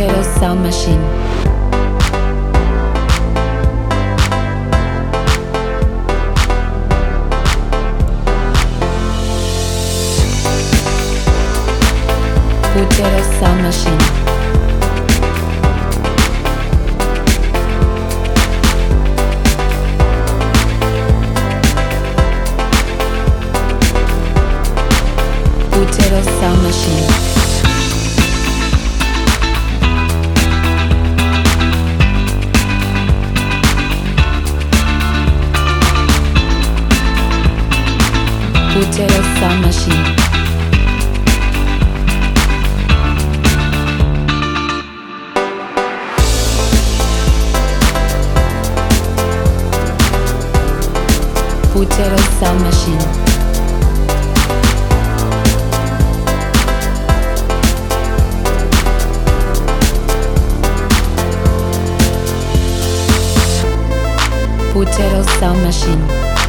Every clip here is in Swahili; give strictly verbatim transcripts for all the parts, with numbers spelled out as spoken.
Potato sound machine. Potato sound machine. Potato sound machine. Potato sound machine. Potato sound machine. Potato sound machine.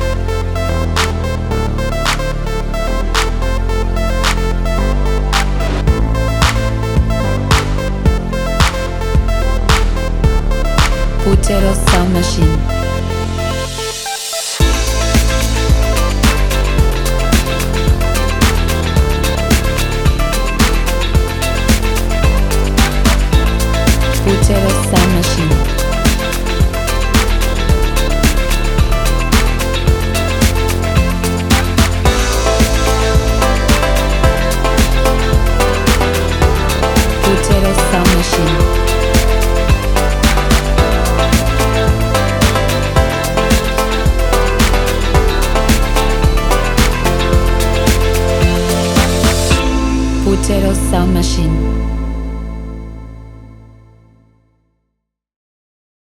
Potato sound machine. Potato sound machine. Potato sound machine. Potato sound machine.